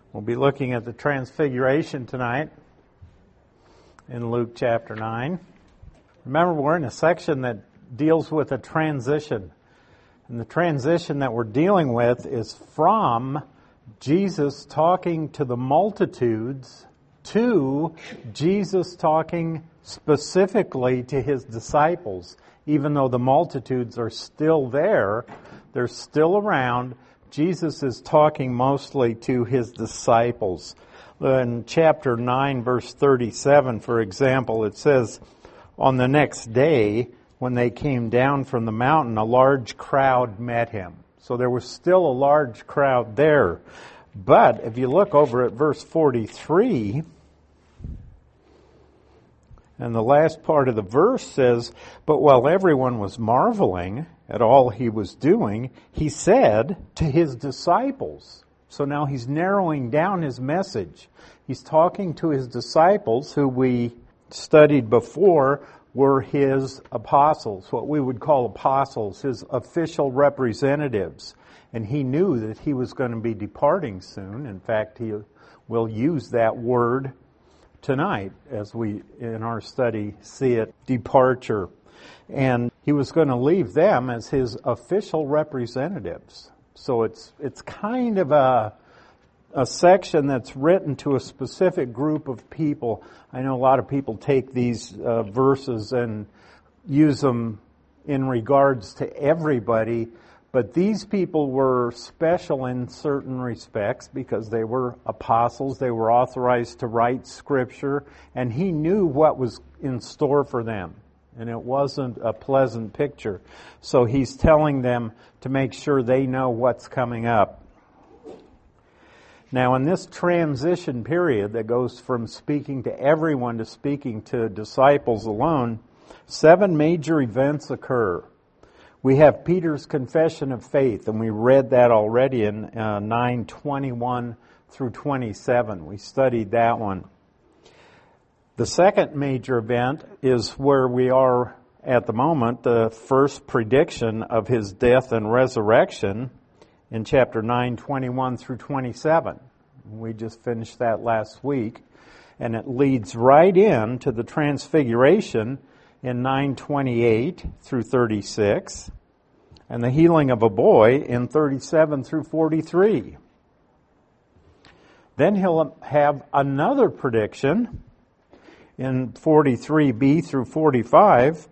We'll be looking at the Transfiguration tonight in Luke chapter 9. Remember, we're in a section that deals with a transition. And the transition that we're dealing with is from Jesus talking to the multitudes to Jesus talking specifically to his disciples. Even though the multitudes are still there, they're still around, Jesus is talking mostly to his disciples. In chapter 9, verse 37, for example, it says, "On the next day, when they came down from the mountain, a large crowd met him." So there was still a large crowd there. But if you look over at verse 43, and the last part of the verse says, "But while everyone was marveling at all he was doing, he said to his disciples." So now he's narrowing down his message. He's talking to his disciples, who we studied before were his apostles, what we would call apostles, his official representatives. And he knew that he was going to be departing soon. In fact, he will use that word tonight as we, in our study, see it, departure. And he was going to leave them as his official representatives. So it's kind of a section that's written to a specific group of people. I know a lot of people take these verses and use them in regards to everybody, but these people were special in certain respects because they were apostles, they were authorized to write Scripture, and he knew what was in store for them. And it wasn't a pleasant picture. So he's telling them to make sure they know what's coming up. Now, in this transition period that goes from speaking to everyone to speaking to disciples alone, 7 major events occur. We have Peter's confession of faith, and we read that already in 9:21 through 27. We studied that one. The second major event is where we are at the moment, the first prediction of his death and resurrection in chapter 9:21 through 27. We just finished that last week, and it leads right into the Transfiguration in 9:28 through 36, and the healing of a boy in 37 through 43. Then he'll have another prediction in 43b through 45.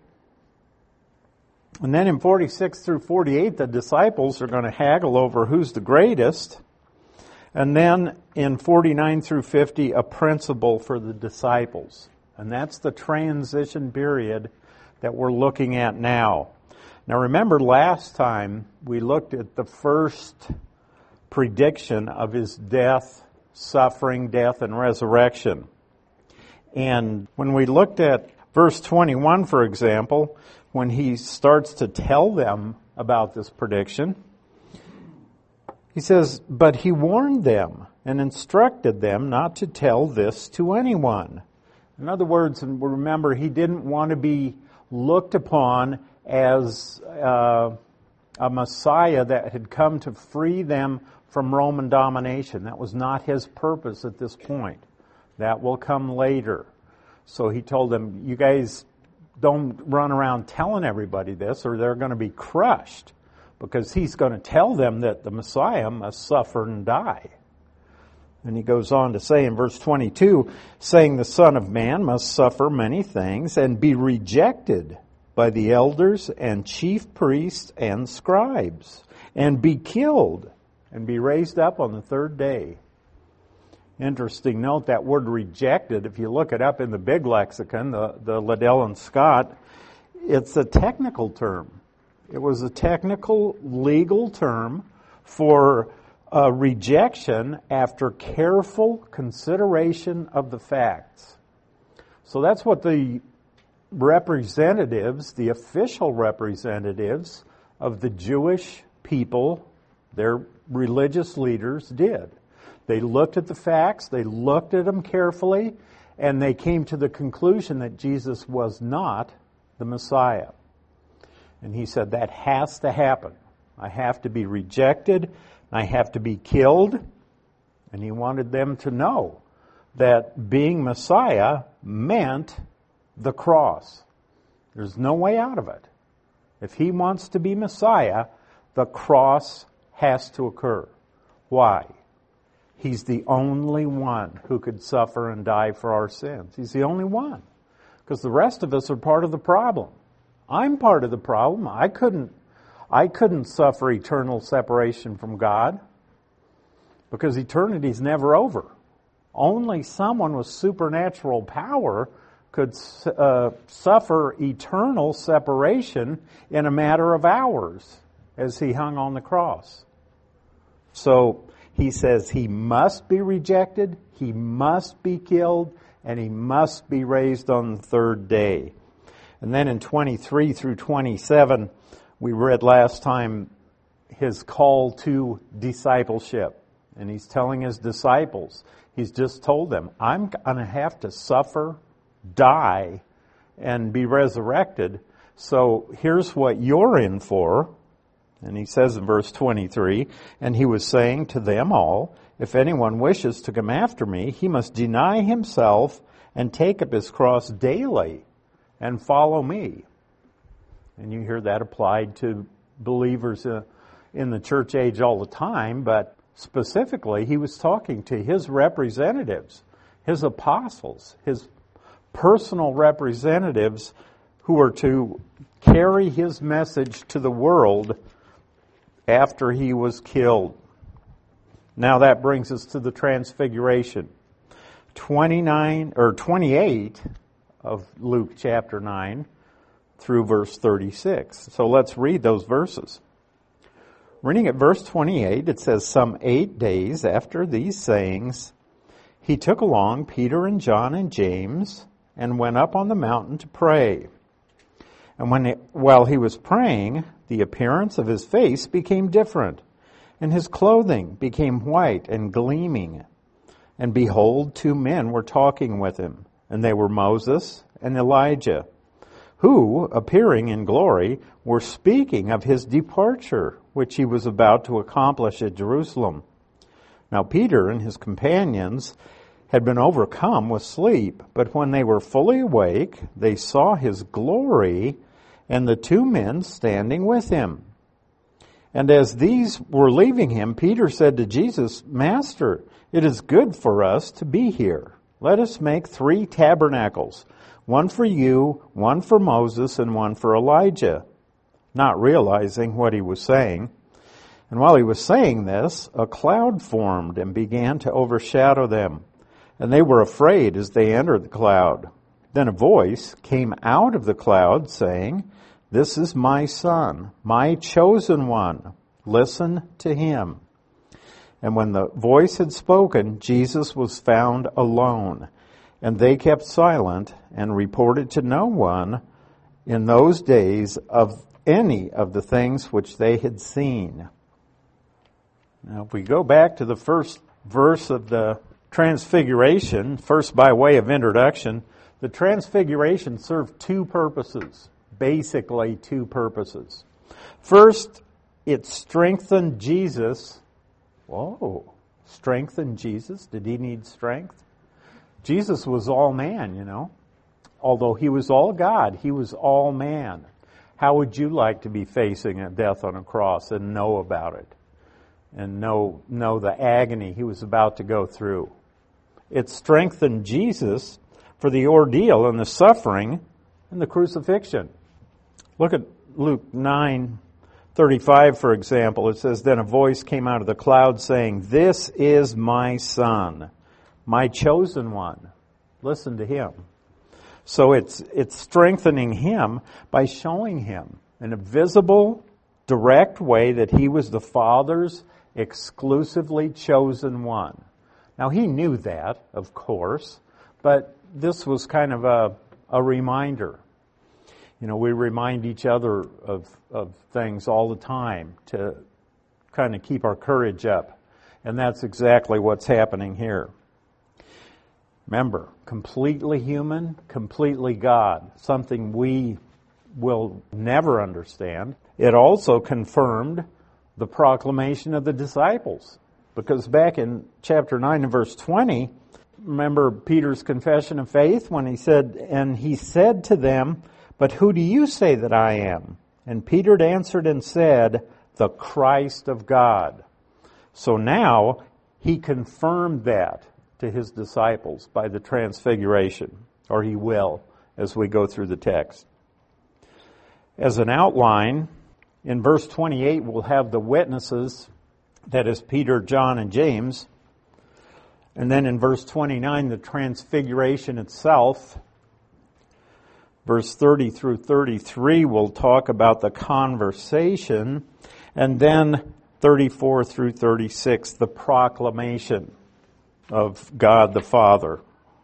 And then in 46 through 48, the disciples are going to haggle over who's the greatest. And then in 49 through 50, a principle for the disciples. And that's the transition period that we're looking at now. Now remember, last time we looked at the first prediction of his death, suffering, death, and resurrection. And when we looked at verse 21, for example, when he starts to tell them about this prediction, he says, "But he warned them and instructed them not to tell this to anyone." In other words, and remember, he didn't want to be looked upon as a Messiah that had come to free them from Roman domination. That was not his purpose at this point. That will come later. So he told them, you guys don't run around telling everybody this or they're going to be crushed, because he's going to tell them that the Messiah must suffer and die. And he goes on to say in verse 22, saying the Son of Man must suffer many things and be rejected by the elders and chief priests and scribes, and be killed and be raised up on the third day. Interesting note, that word rejected, if you look it up in the big lexicon, the Liddell and Scott, it's a technical term. It was a technical legal term for rejection after careful consideration of the facts. So that's what the representatives, the official representatives of the Jewish people, their religious leaders, did. They looked at the facts, they looked at them carefully, and they came to the conclusion that Jesus was not the Messiah. And he said, that has to happen. I have to be rejected, I have to be killed, And he wanted them to know that being Messiah meant the cross. There's no way out of it. If he wants to be Messiah, the cross has to occur. Why? He's the only one who could suffer and die for our sins. He's the only one. Because the rest of us are part of the problem. I'm part of the problem. I couldn't suffer eternal separation from God because eternity's never over. Only someone with supernatural power could suffer eternal separation in a matter of hours as he hung on the cross. So he says he must be rejected, he must be killed, and he must be raised on the third day. And then in 23 through 27, we read last time his call to discipleship. And he's telling his disciples, he's just told them, I'm going to have to suffer, die, and be resurrected. So here's what you're in for. And he says in verse 23, and he was saying to them all, if anyone wishes to come after me, he must deny himself and take up his cross daily and follow me. And you hear that applied to believers in the church age all the time, but specifically he was talking to his representatives, his apostles, his personal representatives who were to carry his message to the world after he was killed. Now that brings us to the Transfiguration. 28 of Luke chapter 9 through verse 36. So let's read those verses. Reading at verse 28, it says, some 8 days after these sayings, he took along Peter and John and James and went up on the mountain to pray. And while he was praying, the appearance of his face became different, and his clothing became white and gleaming. And behold, 2 men were talking with him, and they were Moses and Elijah, who, appearing in glory, were speaking of his departure, which he was about to accomplish at Jerusalem. Now Peter and his companions had been overcome with sleep, but when they were fully awake, they saw his glory and the 2 men standing with him. And as these were leaving him, Peter said to Jesus, Master, it is good for us to be here. Let us make 3 tabernacles, one for you, one for Moses, and one for Elijah, not realizing what he was saying. And while he was saying this, a cloud formed and began to overshadow them. And they were afraid as they entered the cloud. Then a voice came out of the cloud saying, This is my Son, my chosen one. Listen to him. And when the voice had spoken, Jesus was found alone. And they kept silent and reported to no one in those days of any of the things which they had seen. Now, if we go back to the first verse of the Transfiguration, first by way of introduction, the Transfiguration served 2 purposes, basically 2 purposes. First, it strengthened Jesus. Whoa, strengthened Jesus? Did he need strength? Jesus was all man, you know. Although he was all God, he was all man. How would you like to be facing a death on a cross and know about it? And know the agony he was about to go through? It strengthened Jesus for the ordeal and the suffering and the crucifixion. Look at Luke 9:35, for example. It says, Then a voice came out of the cloud saying, This is my Son, my chosen one. Listen to him. So it's strengthening him by showing him in a visible, direct way that he was the Father's exclusively chosen one. Now he knew that, of course, but this was kind of a reminder. You know, we remind each other of things all the time to kind of keep our courage up. And that's exactly what's happening here. Remember, completely human, completely God, something we will never understand. It also confirmed the proclamation of the disciples. Because back in chapter 9 and verse 20, remember Peter's confession of faith when he said, "And he said to them, 'But who do you say that I am?' And Peter answered and said, 'The Christ of God.'" So now he confirmed that to his disciples by the transfiguration, or he will as we go through the text. As an outline, in verse 28 we'll have the witnesses, that is Peter, John, and James. And then in verse 29, the transfiguration itself. Verse 30 through 33 will talk about the conversation. And then 34 through 36, the proclamation of God the Father.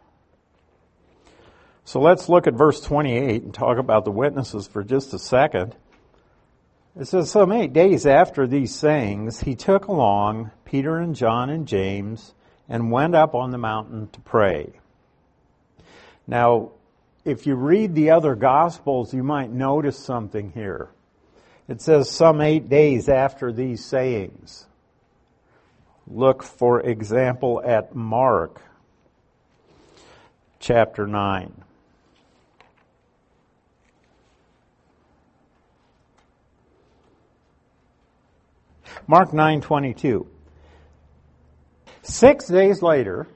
So let's look at verse 28 and talk about the witnesses for just a second. It says, "Some 8 days after these sayings, he took along Peter and John and James and went up on the mountain to pray." Now, if you read the other Gospels, you might notice something here. It says, "Some 8 days after these sayings." Look, for example, at Mark chapter 9. Mark 9:22. 6 days later,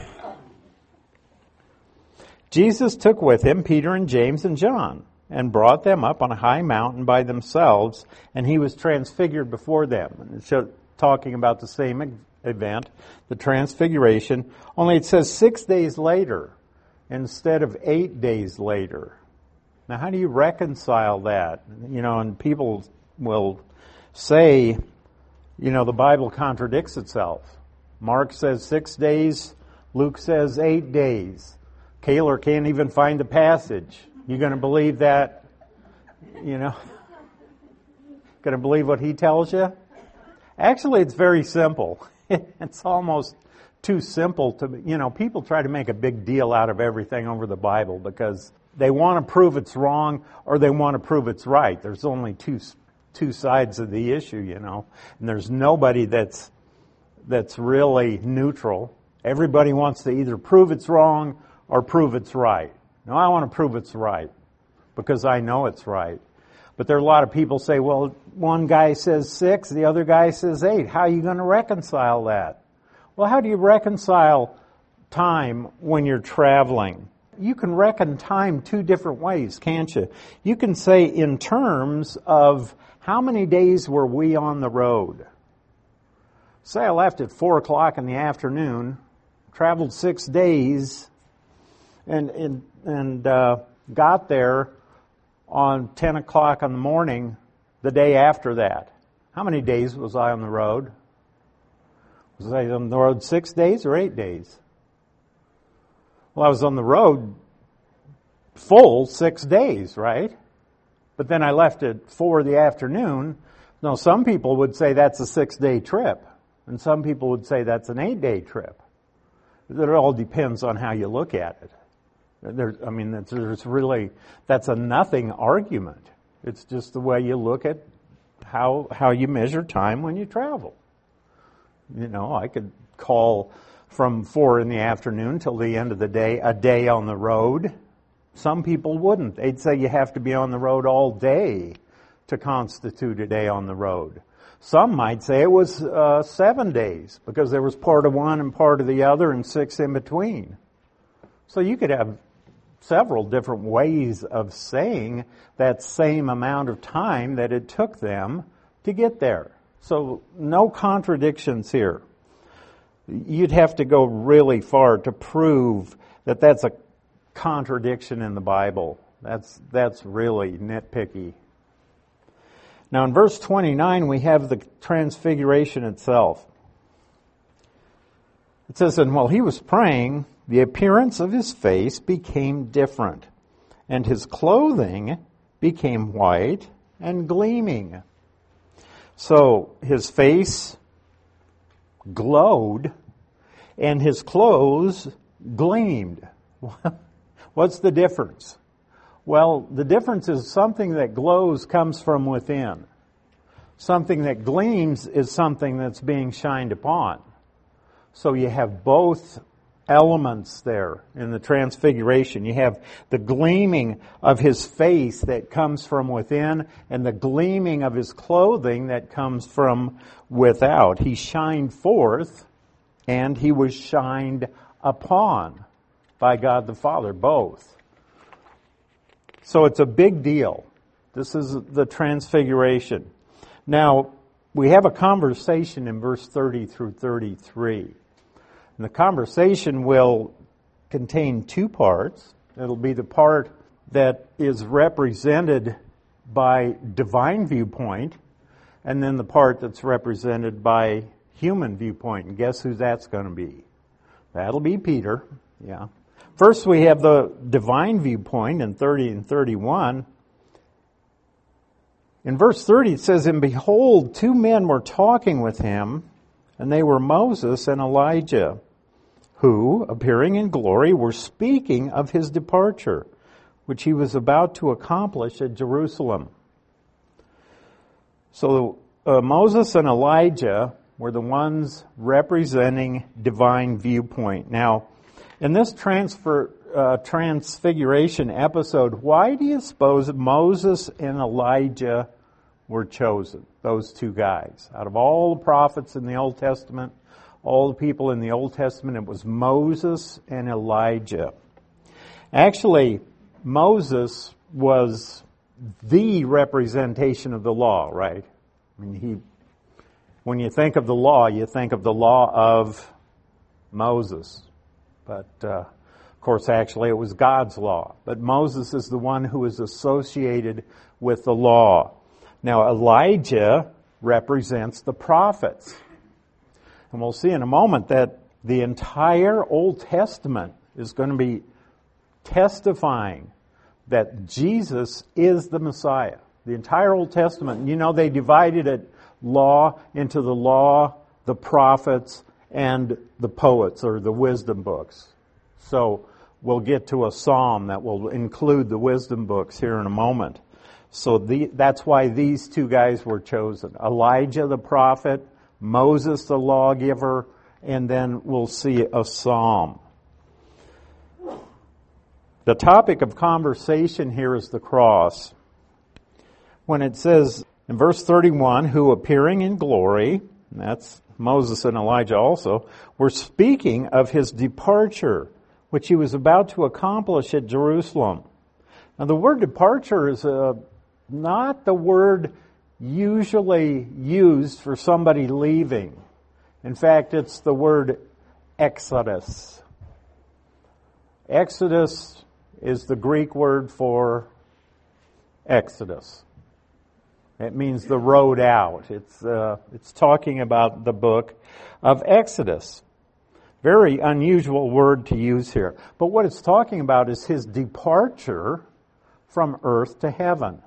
Jesus took with him Peter and James and John and brought them up on a high mountain by themselves, and he was transfigured before them. And so, talking about the same event, the transfiguration, only it says 6 days later instead of 8 days later. Now, how do you reconcile that? And people will say, the Bible contradicts itself. Mark says 6 days, Luke says 8 days. Kaler can't even find the passage. You going to believe that? Going to believe what he tells you? Actually, it's very simple. It's almost too simple to, people try to make a big deal out of everything over the Bible because they want to prove it's wrong or they want to prove it's right. There's only two sides of the issue, and there's nobody that's really neutral. Everybody wants to either prove it's wrong or prove it's right. No, I want to prove it's right because I know it's right. But there are a lot of people say, well, one guy says 6, the other guy says 8. How are you going to reconcile that? Well, how do you reconcile time when you're traveling? You can reckon time 2 different ways, can't you? You can say in terms of how many days were we on the road? Say I left at 4 o'clock in the afternoon, traveled 6 days, and got there on 10 o'clock in the morning the day after that. How many days was I on the road? Was I on the road 6 days or 8 days? Well, I was on the road full 6 days, right? But then I left at 4 in the afternoon. Now, some people would say that's a 6-day trip, and some people would say that's an 8-day trip. It all depends on how you look at it. That's a nothing argument. It's just the way you look at how you measure time when you travel. I could call from 4 in the afternoon till the end of the day a day on the road. Some people wouldn't. They'd say you have to be on the road all day to constitute a day on the road. Some might say it was 7 days because there was part of one and part of the other and 6 in between. So you could have several different ways of saying that same amount of time that it took them to get there. So no contradictions here. You'd have to go really far to prove that that's a contradiction in the Bible. That's really nitpicky. Now in verse 29 we have the transfiguration itself. It says, "And while he was praying, the appearance of his face became different, and his clothing became white and gleaming." So his face glowed and his clothes gleamed. What's the difference? Well, the difference is something that glows comes from within. Something that gleams is something that's being shined upon. So you have both elements there in the transfiguration. You have the gleaming of his face that comes from within and the gleaming of his clothing that comes from without. He shined forth and he was shined upon by God the Father, both. So it's a big deal. This is the transfiguration. Now, we have a conversation in verse 30 through 33. And the conversation will contain two parts. It'll be the part that is represented by divine viewpoint, and then the part that's represented by human viewpoint. And guess who that's going to be? That'll be Peter. Yeah. First, we have the divine viewpoint in 30 and 31. In verse 30, it says, "And behold, two men were talking with him, and they were Moses and Elijah, who, appearing in glory, were speaking of his departure, which he was about to accomplish at Jerusalem." So Moses and Elijah were the ones representing divine viewpoint. Now, in this transfiguration episode, why do you suppose Moses and Elijah were chosen? Those two guys. Out of all the prophets in the Old Testament, all the people in the Old Testament, it was Moses and Elijah. Actually, Moses was the representation of the law, right? I mean, when you think of the law, you think of the law of Moses. But, of course, actually it was God's law. But Moses is the one who is associated with the law. Now, Elijah represents the prophets. And we'll see in a moment that the entire Old Testament is going to be testifying that Jesus is the Messiah. The entire Old Testament. You know, they divided it law into the law, the prophets, and the poets, or the wisdom books. So we'll get to a psalm that will include the wisdom books here in a moment. So that's why these two guys were chosen. Elijah the prophet, Moses the lawgiver, and then we'll see a psalm. The topic of conversation here is the cross. When it says in verse 31, "Who appearing in glory," and that's Moses and Elijah also, were speaking of his departure, which he was about to accomplish at Jerusalem. Now the word departure is not the word usually used for somebody leaving. In fact, it's the word exodus. Exodus is the Greek word for Exodus. It means the road out. It's talking about the book of Exodus. Very unusual word to use here. But what it's talking about is his departure from earth to heaven.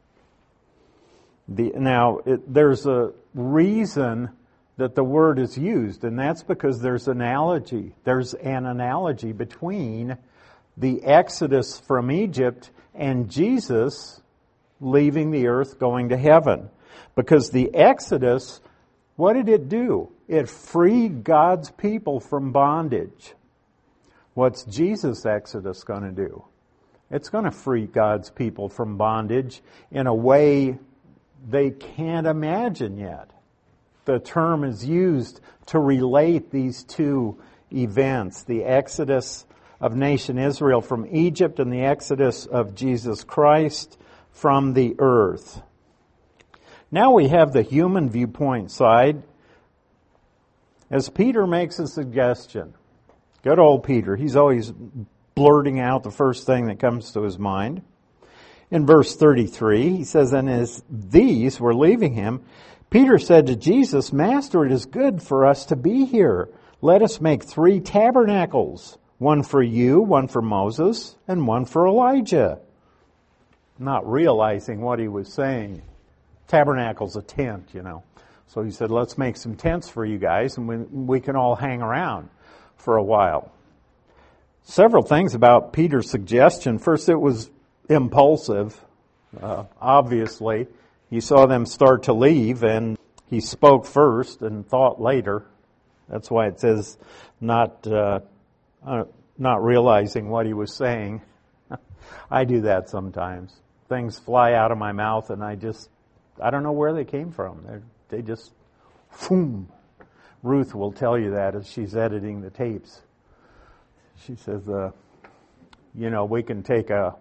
There's a reason that the word is used, and that's because there's an analogy between the Exodus from Egypt and Jesus leaving the earth, going to heaven. Because the Exodus, what did it do? It freed God's people from bondage. What's Jesus' Exodus going to do? It's going to free God's people from bondage in a way they can't imagine yet. The term is used to relate these two events, the Exodus of nation Israel from Egypt and the Exodus of Jesus Christ from the earth. Now we have the human viewpoint side as Peter makes a suggestion. Good old Peter. He's always blurting out the first thing that comes to his mind. In verse 33, he says, "And as these were leaving him, Peter said to Jesus, 'Master, it is good for us to be here. Let us make 3 tabernacles, one for you, one for Moses, and one for Elijah.'" Not realizing what he was saying. Tabernacle's a tent, you know. So he said, let's make some tents for you guys, and we can all hang around for a while. Several things about Peter's suggestion. First, it was impulsive. Obviously, he saw them start to leave, and he spoke first and thought later. That's why it says not realizing what he was saying. I do that sometimes. Things fly out of my mouth and I don't know where they came from. They just, boom. Ruth will tell you that as she's editing the tapes. She says, we can take a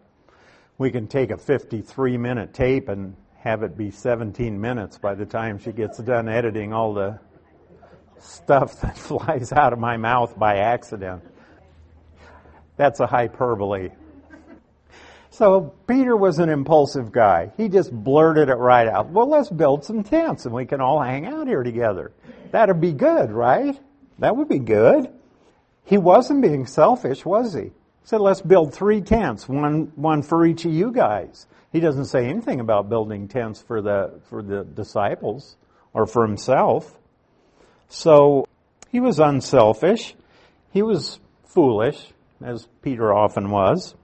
53-minute tape and have it be 17 minutes by the time she gets done editing all the stuff that flies out of my mouth by accident. That's a hyperbole. So Peter was an impulsive guy. He just blurted it right out. Well, let's build some tents and we can all hang out here together. That'd be good, right? That would be good. He wasn't being selfish, was he? He said, let's build 3 tents, one for each of you guys. He doesn't say anything about building tents for the disciples or for himself. So he was unselfish. He was foolish, as Peter often was.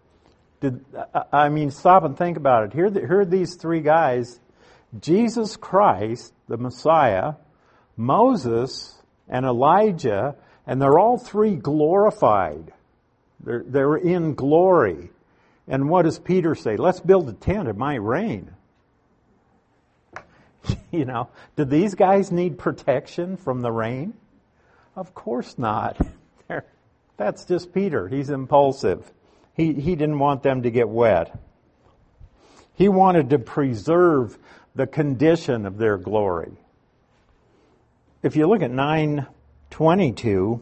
Stop and think about it. Here are these 3 guys, Jesus Christ, the Messiah, Moses, and Elijah, and they're all 3 glorified. They're in glory. And what does Peter say? Let's build a tent, it might rain. Do these guys need protection from the rain? Of course not. That's just Peter. He's impulsive. He didn't want them to get wet. He wanted to preserve the condition of their glory. If you look at 9:22,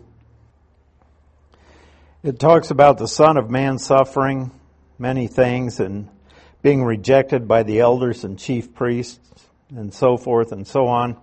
it talks about the Son of Man suffering many things and being rejected by the elders and chief priests and so forth and so on.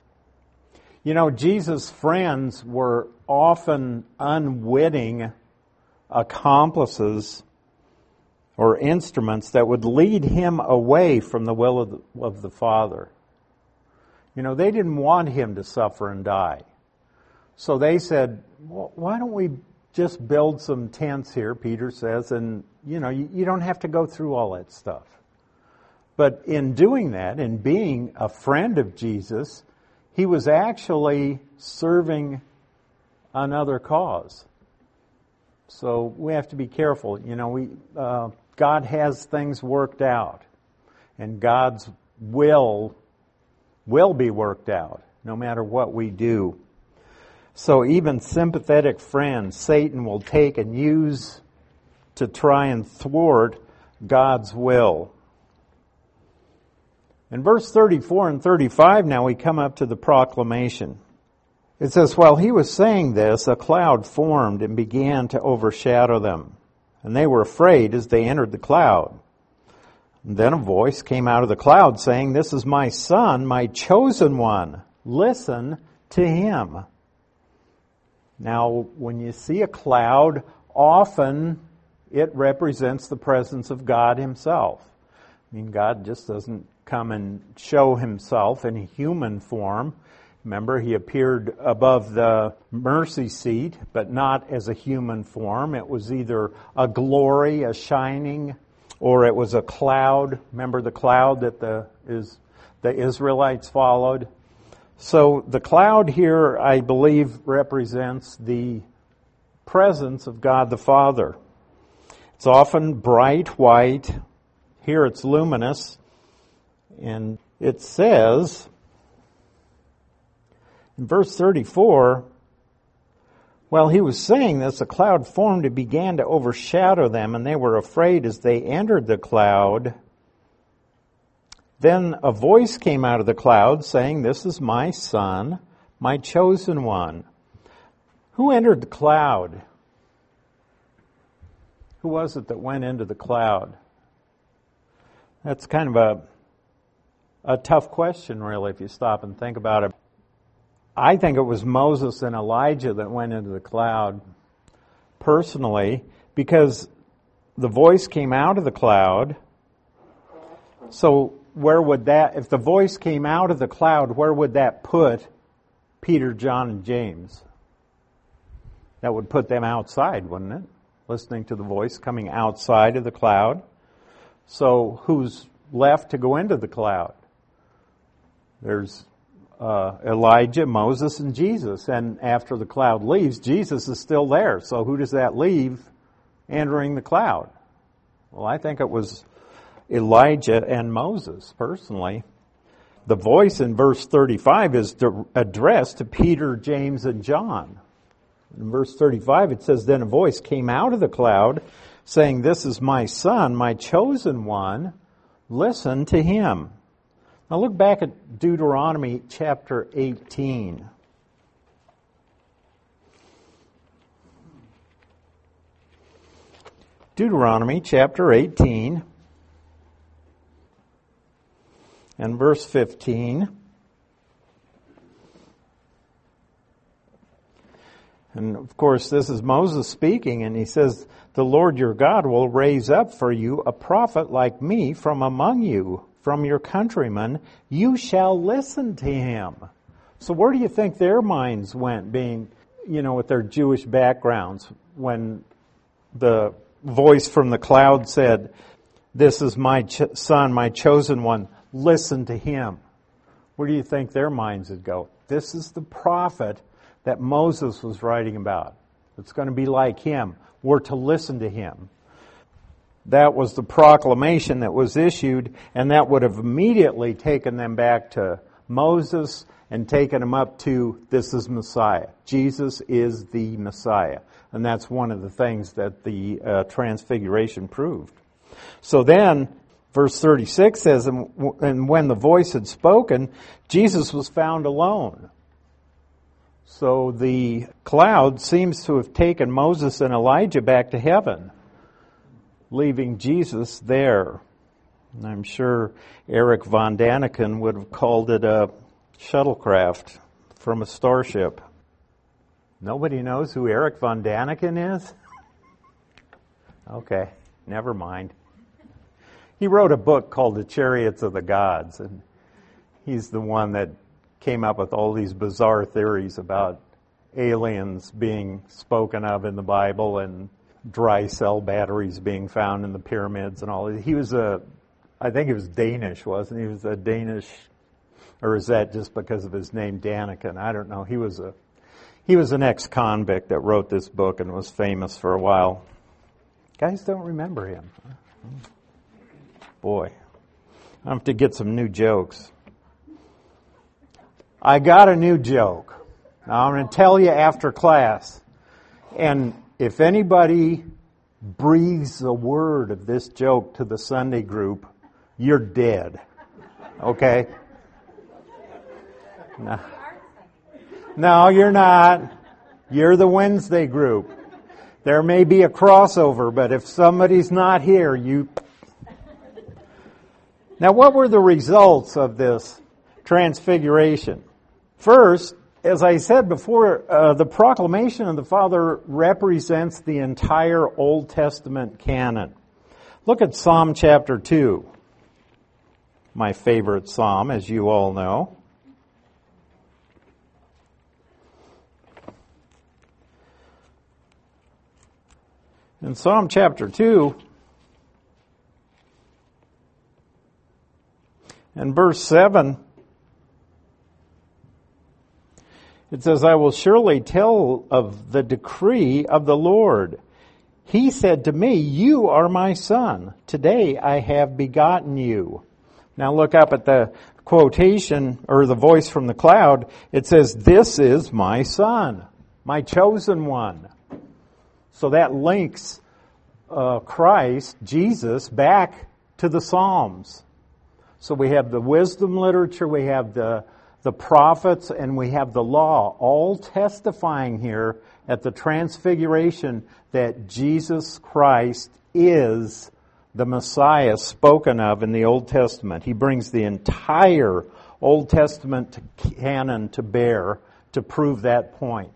Jesus' friends were often unwitting accomplices or instruments that would lead him away from the will of the Father. They didn't want him to suffer and die. So they said, well, why don't we just build some tents here, Peter says, and you don't have to go through all that stuff. But in doing that, in being a friend of Jesus, he was actually serving another cause. So we have to be careful. God has things worked out, and God's will be worked out, no matter what we do. So even sympathetic friends, Satan will take and use to try and thwart God's will. In verse 34 and 35 now we come up to the proclamation. It says, while he was saying this, a cloud formed and began to overshadow them. And they were afraid as they entered the cloud. And then a voice came out of the cloud saying, this is my son, my chosen one. Listen to him. Now, when you see a cloud, often it represents the presence of God himself. God just doesn't come and show himself in human form. Remember, he appeared above the mercy seat, but not as a human form. It was either a glory, a shining, or it was a cloud. Remember the cloud that the Israelites followed? So the cloud here, I believe, represents the presence of God the Father. It's often bright white. Here it's luminous. And it says in verse 34, while he was saying this, a cloud formed and began to overshadow them, and they were afraid as they entered the cloud. Then a voice came out of the cloud saying, this is my son, my chosen one. Who entered the cloud? Who was it that went into the cloud? That's kind of a tough question, really, if you stop and think about it. I think it was Moses and Elijah that went into the cloud, personally, because the voice came out of the cloud. So if the voice came out of the cloud, where would that put Peter, John, and James? That would put them outside, wouldn't it? Listening to the voice coming outside of the cloud. So who's left to go into the cloud? There's Elijah, Moses, and Jesus. And after the cloud leaves, Jesus is still there. So who does that leave entering the cloud? Well, I think it was Elijah and Moses, personally. The voice in verse 35 is addressed to Peter, James, and John. In verse 35 it says, "Then a voice came out of the cloud, saying, 'This is my Son, my chosen one. Listen to him.'" Now look back at Deuteronomy chapter 18. Deuteronomy chapter 18 and verse 15. And of course, this is Moses speaking, and he says, "The Lord your God will raise up for you a prophet like me from among you, from your countrymen. You shall listen to him." So where do you think their minds went, being, with their Jewish backgrounds, when the voice from the cloud said, "This is my Son, my chosen one, listen to him"? Where do you think their minds would go? This is the prophet that Moses was writing about. It's going to be like him. We're to listen to him. That was the proclamation that was issued, and that would have immediately taken them back to Moses and taken them up to, this is Messiah. Jesus is the Messiah. And that's one of the things that the Transfiguration proved. So then, verse 36 says, "And when the voice had spoken, Jesus was found alone." So the cloud seems to have taken Moses and Elijah back to heaven, leaving Jesus there. And I'm sure Eric von Daniken would have called it a shuttlecraft from a starship. Nobody knows who Eric von Daniken is? Okay, never mind. He wrote a book called The Chariots of the Gods, and he's the one that came up with all these bizarre theories about aliens being spoken of in the Bible and dry cell batteries being found in the pyramids and all. He was I think he was Danish, wasn't he? He was a Danish, or is that just because of his name, Daniken? I don't know. He was an ex-convict that wrote this book and was famous for a while. Guys don't remember him. Boy, I have to get some new jokes. I got a new joke. Now I'm going to tell you after class. And if anybody breathes a word of this joke to the Sunday group, you're dead. Okay? No, you're not. You're the Wednesday group. There may be a crossover, but if somebody's not here, you... Now, what were the results of this transfiguration? First, as I said before, the proclamation of the Father represents the entire Old Testament canon. Look at Psalm chapter 2, my favorite psalm, as you all know. In Psalm chapter 2, and verse 7, it says, "I will surely tell of the decree of the Lord. He said to me, 'You are my son. Today I have begotten you.'" Now look up at the quotation, or the voice from the cloud. It says, "This is my son, my chosen one." So that links Christ, Jesus, back to the Psalms. So we have the wisdom literature, we have the prophets, and we have the law, all testifying here at the Transfiguration that Jesus Christ is the Messiah spoken of in the Old Testament. He brings the entire Old Testament canon to bear to prove that point.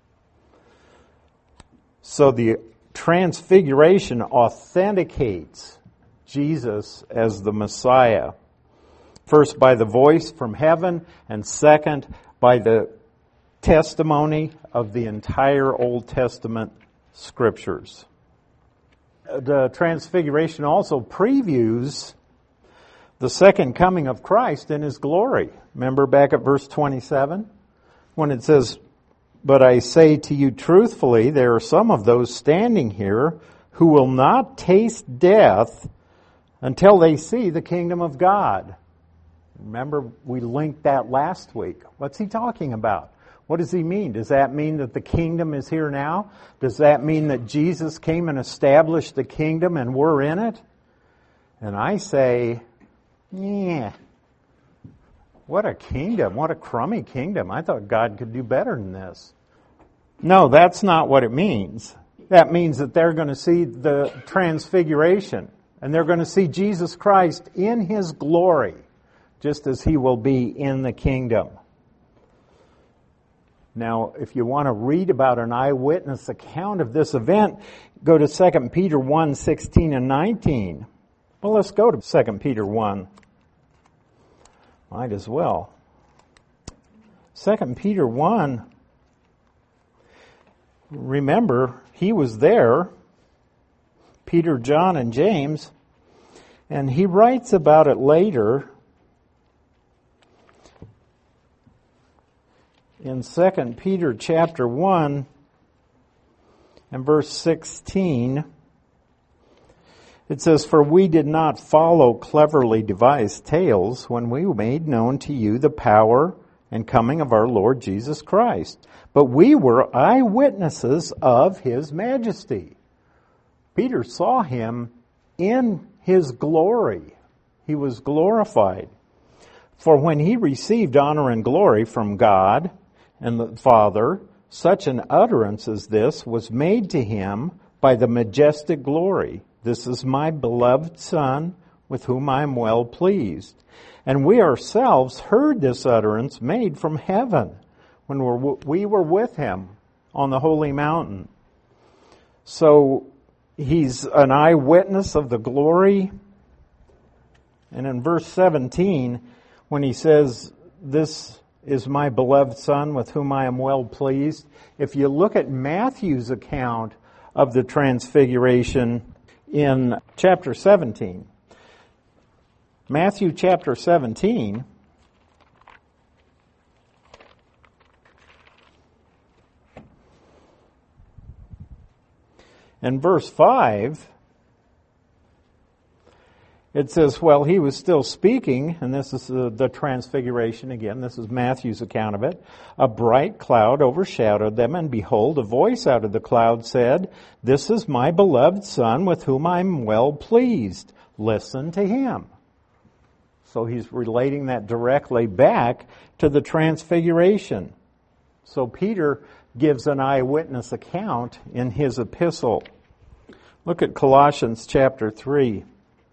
So the Transfiguration authenticates Jesus as the Messiah. First, by the voice from heaven, and second, by the testimony of the entire Old Testament scriptures. The Transfiguration also previews the second coming of Christ in His glory. Remember back at verse 27 when it says, "But I say to you truthfully, there are some of those standing here who will not taste death until they see the kingdom of God." Remember, we linked that last week. What's he talking about? What does he mean? Does that mean that the kingdom is here now? Does that mean that Jesus came and established the kingdom and we're in it? And I say, yeah. What a kingdom. What a crummy kingdom. I thought God could do better than this. No, that's not what it means. That means that they're going to see the transfiguration. And they're going to see Jesus Christ in His glory, just as He will be in the kingdom. Now, if you want to read about an eyewitness account of this event, go to 2 Peter 1, 16 and 19. Well, let's go to 2 Peter 1. Might as well. 2 Peter 1, remember, he was there, Peter, John, and James, and he writes about it later in 2 Peter chapter 1 and verse 16. It says, "For we did not follow cleverly devised tales when we made known to you the power and coming of our Lord Jesus Christ, but we were eyewitnesses of His majesty." Peter saw Him in His glory. He was glorified. "For when He received honor and glory from God and the Father, such an utterance as this was made to Him by the majestic glory. 'This is my beloved Son, with whom I am well pleased.' And we ourselves heard this utterance made from heaven when we were with Him on the holy mountain." So He's an eyewitness of the glory. And in verse 17, when He says, "This is my beloved Son, with whom I am well pleased," if you look at Matthew's account of the Transfiguration in chapter 17, Matthew chapter 17, and verse 5, it says, "While He was still speaking," and this is the Transfiguration again, this is Matthew's account of it, "a bright cloud overshadowed them, and behold, a voice out of the cloud said, 'This is my beloved Son, with whom I am well pleased. Listen to Him.'" So He's relating that directly back to the Transfiguration. So Peter gives an eyewitness account in his epistle. Look at Colossians chapter 3.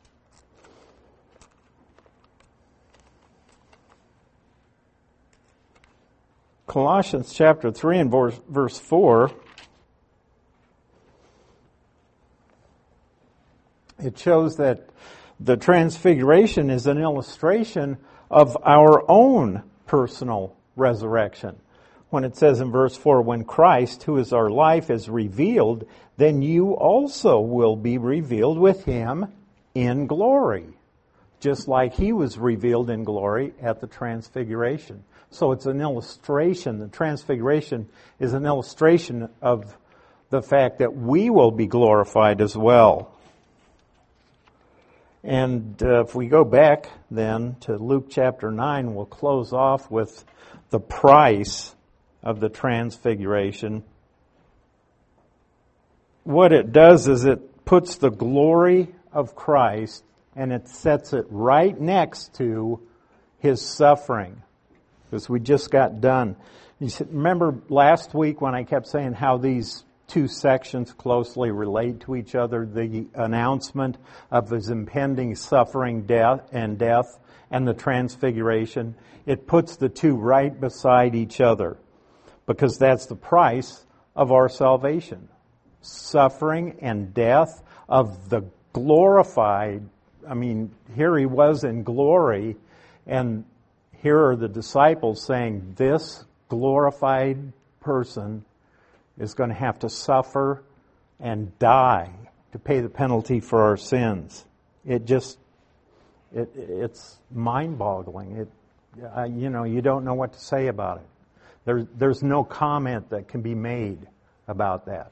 Colossians chapter 3 and verse 4, it shows that the Transfiguration is an illustration of our own personal resurrection. When it says in verse 4, "When Christ, who is our life, is revealed, then you also will be revealed with Him in glory," just like He was revealed in glory at the Transfiguration. So it's an illustration. The Transfiguration is an illustration of the fact that we will be glorified as well. And if we go back then to Luke chapter 9, we'll close off with the price of the Transfiguration. What it does is it puts the glory of Christ and it sets it right next to His suffering. Because we just got done. You remember last week when I kept saying how these two sections closely relate to each other? The announcement of His impending suffering, death, and the Transfiguration. It puts the two right beside each other. Because that's the price of our salvation. Suffering and death of the glorified. I mean, here He was in glory, and here are the disciples saying, this glorified person is going to have to suffer and die to pay the penalty for our sins. It It's mind-boggling. You don't know what to say about it. There's no comment that can be made about that.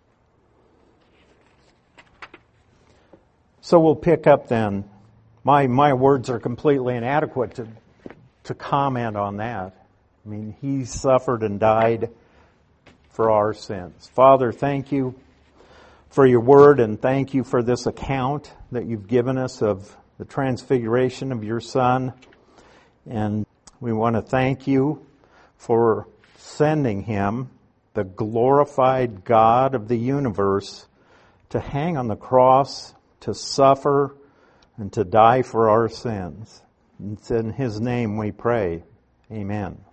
So we'll pick up then. My words are completely inadequate to comment on that. I mean, He suffered and died for our sins. Father, thank you for your word, and thank you for this account that you've given us of the transfiguration of your Son. And we want to thank you for sending Him, the glorified God of the universe, to hang on the cross, to suffer, and to die for our sins. It's in His name we pray. Amen.